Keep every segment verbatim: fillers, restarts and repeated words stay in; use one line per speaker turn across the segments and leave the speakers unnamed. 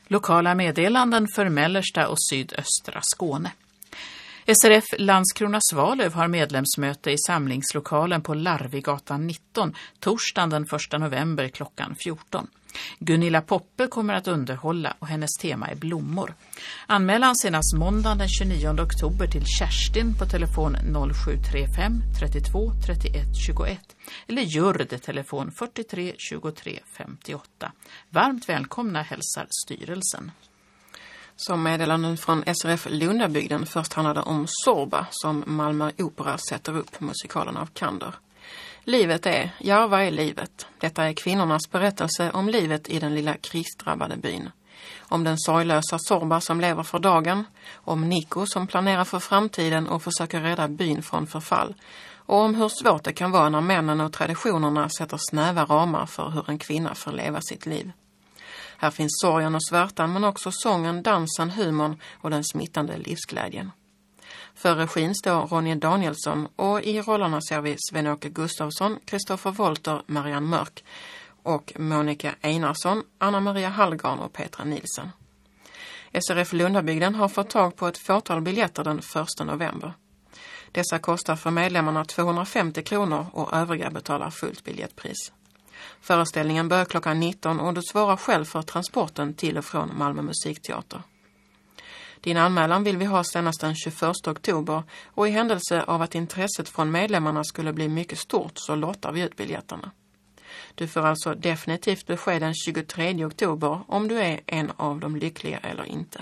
Lokala meddelanden för mellersta och sydöstra Skåne. S R F Landskrona Svalöv har medlemsmöte i samlingslokalen på Larvigatan nitton torsdagen den första november klockan fjorton. Gunilla Poppe kommer att underhålla och hennes tema är blommor. Anmälan senast måndagen den tjugonionde oktober till Kerstin på telefon noll sju tre fem trettiotvå trettioett tjugoett eller Jörd telefon fyrtiotre tjugotre femtioåtta. Varmt välkomna hälsar styrelsen.
Som meddelanden från S R F Lundabygden först handlade om Sorba som Malmö Opera sätter upp musikalen av Kander. Livet är, ja vad är livet? Detta är kvinnornas berättelse om livet i den lilla krisdrabbade byn. Om den sorglösa Sorba som lever för dagen, om Nico som planerar för framtiden och försöker rädda byn från förfall. Och om hur svårt det kan vara när männen och traditionerna sätter snäva ramar för hur en kvinna får leva sitt liv. Här finns sorgen och svärtan men också sången, dansen, humorn och den smittande livsglädjen. För regin står Ronja Danielsson och i rollerna ser vi Sven-Åke Gustafsson, Kristoffer Wolter, Marianne Mörk och Monica Einarsson, Anna-Maria Hallgarn och Petra Nilsen. S R F Lundabygden har fått tag på ett fåtal biljetter den första november. Dessa kostar för medlemmarna tvåhundrafemtio kronor och övriga betalar fullt biljettpris. Föreställningen börjar klockan nitton och du svarar själv för transporten till och från Malmö musikteater. Din anmälan vill vi ha senast den tjugoförsta oktober och i händelse av att intresset från medlemmarna skulle bli mycket stort så lottar vi ut biljetterna. Du får alltså definitivt besked den tjugotredje oktober om du är en av de lyckliga eller inte.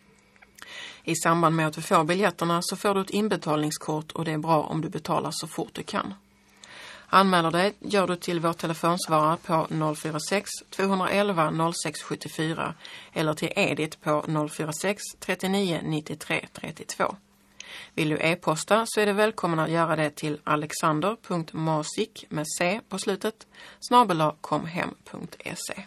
I samband med att du får biljetterna så får du ett inbetalningskort och det är bra om du betalar så fort du kan. Anmäler dig gör du till vår telefonsvarare på noll fyra sex två ett ett noll sex sju fyra eller till Edith på noll fyra sex trettionio nittiotre trettiotvå. Vill du e-posta så är det välkommen att göra det till alexander punkt masik med c på slutet snabel-a komhem punkt se.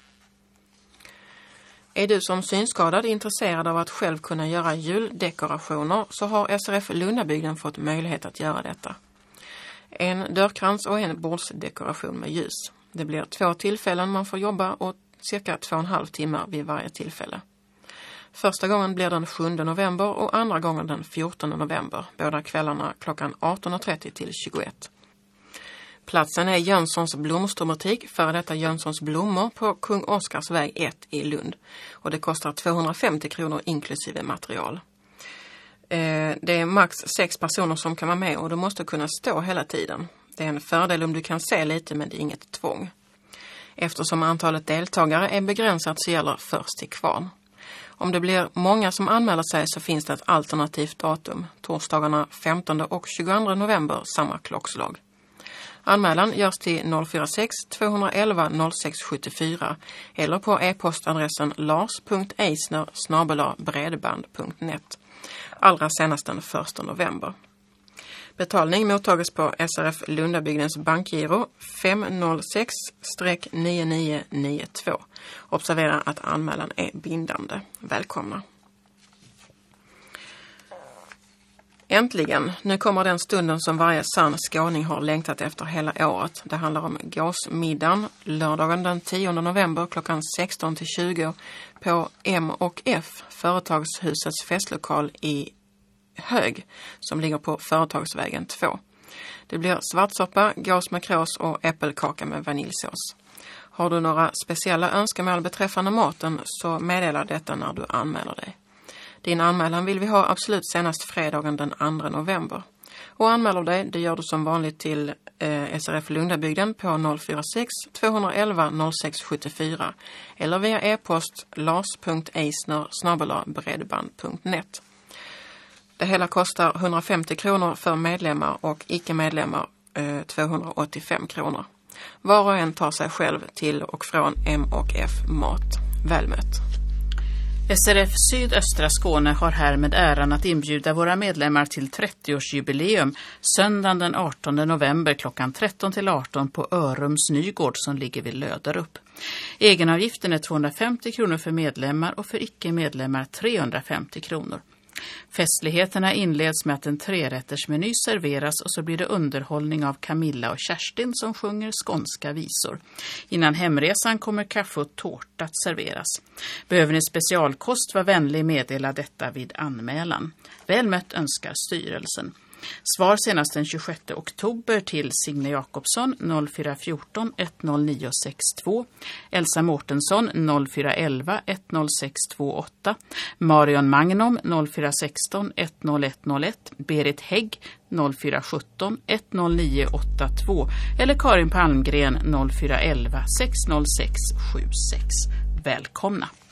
Är du som synskadad intresserad av att själv kunna göra juldekorationer så har S R F Lundabygden fått möjlighet att göra detta. En dörrkrans och en bordsdekoration med ljus. Det blir två tillfällen man får jobba och cirka två och en halv timme vid varje tillfälle. Första gången blir den sjunde november och andra gången den fjortonde november. Båda kvällarna klockan arton trettio till tjugoett. Platsen är Jönssons blomsterbutik, före detta Jönssons blommor på Kung Oscars väg ett i Lund. Och det kostar tvåhundrafemtio kronor inklusive material. Det är max sex personer som kan vara med och du måste kunna stå hela tiden. Det är en fördel om du kan se lite men det är inget tvång. Eftersom antalet deltagare är begränsat så gäller först till kvarn. Om det blir många som anmäler sig så finns det ett alternativt datum. Torsdagarna femtonde och tjugoandra november samma klockslag. Anmälan görs till noll fyra sex två ett ett noll sex sju fyra eller på e-postadressen lars punkt eisner snabel-a bredband punkt net. Allra senast den första november. Betalning mottages på S R F Lundabygdens bankgiro fem noll sex nio nio nio två. Observera att anmälan är bindande. Välkomna! Äntligen! Nu kommer den stunden som varje sann skåning har längtat efter hela året. Det handlar om gåsmiddagen lördagen den tionde november klockan sexton till tjugo på M och F, företagshusets festlokal i Hög som ligger på Företagsvägen två. Det blir svartsoppa, gås med krås och äppelkaka med vaniljsås. Har du några speciella önskemål beträffande maten så meddela detta när du anmäler dig. Din anmälan vill vi ha absolut senast fredagen den andra november. Och anmäler dig, det gör du som vanligt till eh, S R F Lundabygden på noll fyra sex två ett ett noll sex sju fyra eller via e-post lars punkt eisner snabel-a bredband punkt net. Det hela kostar hundrafemtio kronor för medlemmar och icke-medlemmar eh, tvåhundraåttiofem kronor. Var och en tar sig själv till och från M och F mat. Välmött!
S R F Sydöstra Skåne har här med äran att inbjuda våra medlemmar till trettioårsjubileum söndagen den artonde november klockan tretton till arton på Örums Nygård som ligger vid Löderup. Egenavgiften är tvåhundrafemtio kronor för medlemmar och för icke-medlemmar trehundrafemtio kronor. Festligheterna inleds med att en trerättersmeny serveras och så blir det underhållning av Camilla och Kerstin som sjunger skånska visor. Innan hemresan kommer kaffe och tårta att serveras. Behöver ni specialkost, var vänlig meddela detta vid anmälan. Välmött önskar styrelsen. Svar senast den tjugosjätte oktober till Signe Jakobsson noll fyra ett fyra ett noll nio sex två, Elsa Mårtensson noll fyra ett ett ett noll sex två åtta, Marion Magnom noll fyra ett sex ett noll ett noll ett, Berit Hägg noll fyra ett sju ett noll nio åtta två eller Karin Palmgren noll fyra ett ett sex noll sex sju sex. Välkomna!